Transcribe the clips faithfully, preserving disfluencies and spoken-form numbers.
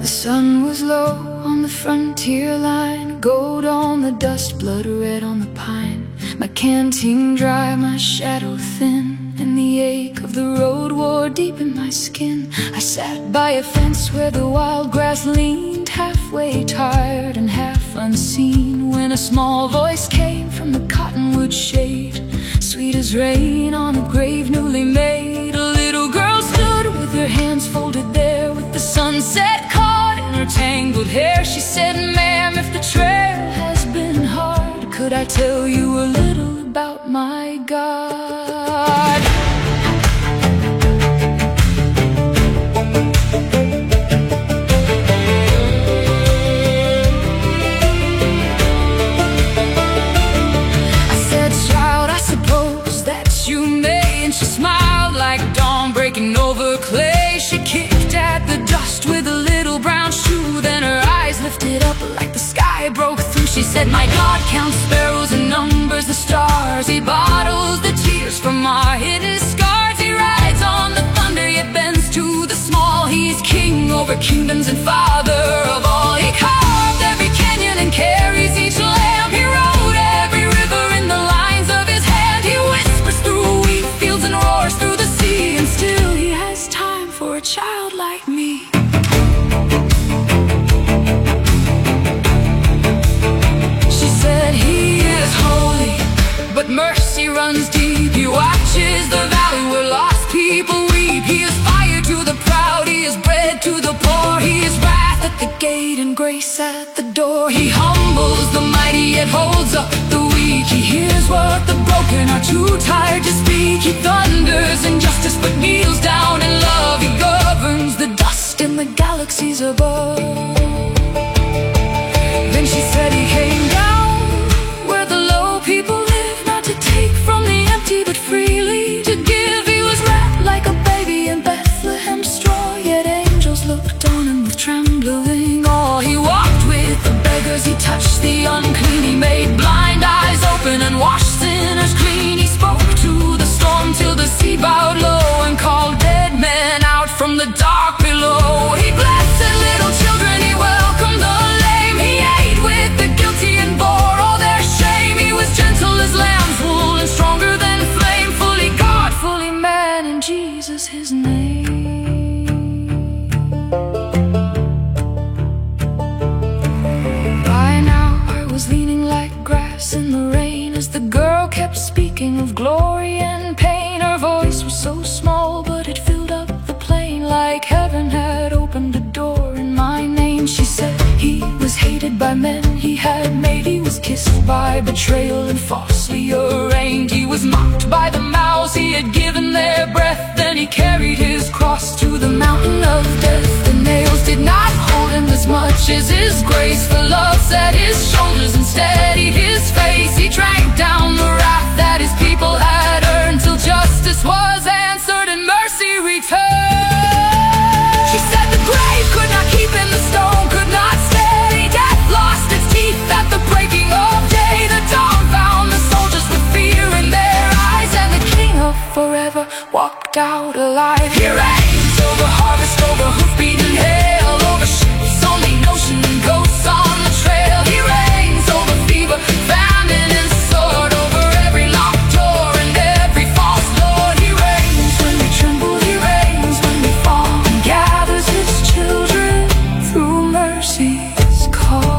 The sun was low on the frontier line, gold on the dust, blood red on the pine. My canteen dry, my shadow thin, and the ache of the road wore deep in my skin. I sat by a fence where the wild grass leaned, halfway tired and half unseen, when a small voice came from the cottonwood shade, sweet as rain on a grave newly made. A little girl stood with her hands folded there, with the sunset caught in her tangled hair. She said, "Ma'am, if the trail has been hard, could I tell you a little about my God?" I said, "Child, I suppose that you may," and she smiled like dawn breaking over clay. She kicked at the dust with a little brown shoe, then her eyes lifted up like the sky broke through. She said, "My God counts sparrows and numbers the stars. He bottles the tears from our hidden scars. He rides on the thunder yet bends to the small. He's king over kingdoms and father of all. He carved every canyon and carries each lamb. He wrote every river in the lines of his hand. He whispers through wheat fields and roars through the sea, and still he has time for a child like me." She said, "He is holy, but mercy runs deep. He watches the valley where lost people weep. He is fire to the proud, he is bread to the poor. He is wrath at the gate and grace at the door. He humbles the mighty yet holds up the weak. He hears what the broken are too tired to speak. He thunders in justice but kneels down in love. He governs the dust in the galaxies above." Then she said, "He came down where the low people live, not to take from the empty but freely to give. He was wrapped like a baby in Bethlehem's straw, yet angels looked on him with trembling awe. He walked with the beggars, he touched the unclean. He made blind eyes open and washed sinners clean. He spoke to the storm till the sea bowed low, and called dead men out from the dark below. He blessed little children, he welcomed the lame. He ate with the guilty and bore all their shame. He was gentle as lamb's wool and stronger than flame, fully God, fully man, and Jesus his name. By now I was leaning like grass in the rain, as the girl kept speaking of glory and pain. Her voice was so small, but it filled up the plain, like heaven had opened a door in my name. She said, "He was hated by men he had made. He was kissed by betrayal and falsely arraigned. He was mocked by the mouths he had given their breath. Then he carried his cross to the mountain of death. The nails did not hold him as much as his grace, for love set his shoulders and steadied his face. He drank down the wrath that his people had earned, till justice was answered and mercy returned." She said, "The grave could not keep him, the stone could not stay. Death lost its teeth at the breaking of day. The dawn found the soldiers with fear in their eyes, and the King of forever walked out alive. He reigns over harvest, over hoof-beaten hail, over ships on the ocean and ghosts on the trail. He reigns over fever, famine, and sword, over every locked door and every false lord. He reigns when we tremble, he reigns when we fall, and gathers his children through mercy's call."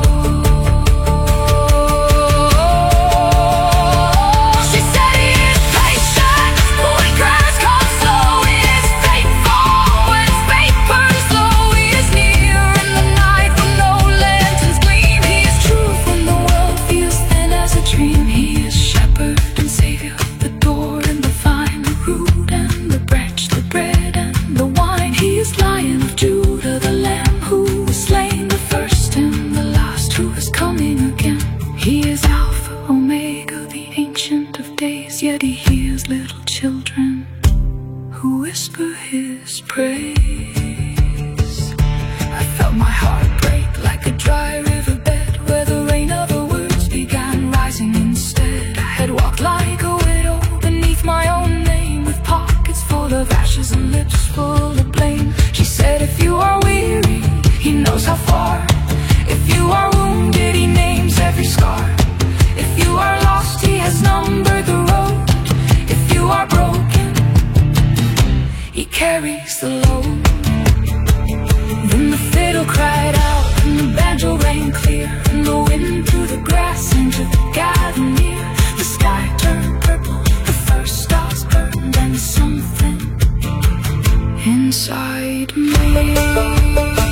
She said, "He is patient when grass comes slow. He is faithful when faith burns low. He is near in the night when no lanterns gleam. He is truth when the world feels thin as a dream. He is shepherd and savior, the door and the vine, the root and the branch, the bread and the wine. He is Lion of Judah, the Lamb who was slain, the first and the last, who is coming again. He is Alpha, Omega, the Ancient of Days, yet he hears little children who whisper his praise. I felt my heart break like a dry riverbed, where the rain of her words began rising instead. I had walked like a widow beneath my own name, with pockets full of ashes and lips full of blame. She said, "If you are weary, he knows how far. If you are wounded, he names every scar. If you are lost, he has numbered the road. If you are broken, he carries the load. Then the fiddle cried out, and the banjo rang clear, and the wind threw the grass into the garden near. The sky turned purple, the first stars burned, and something inside me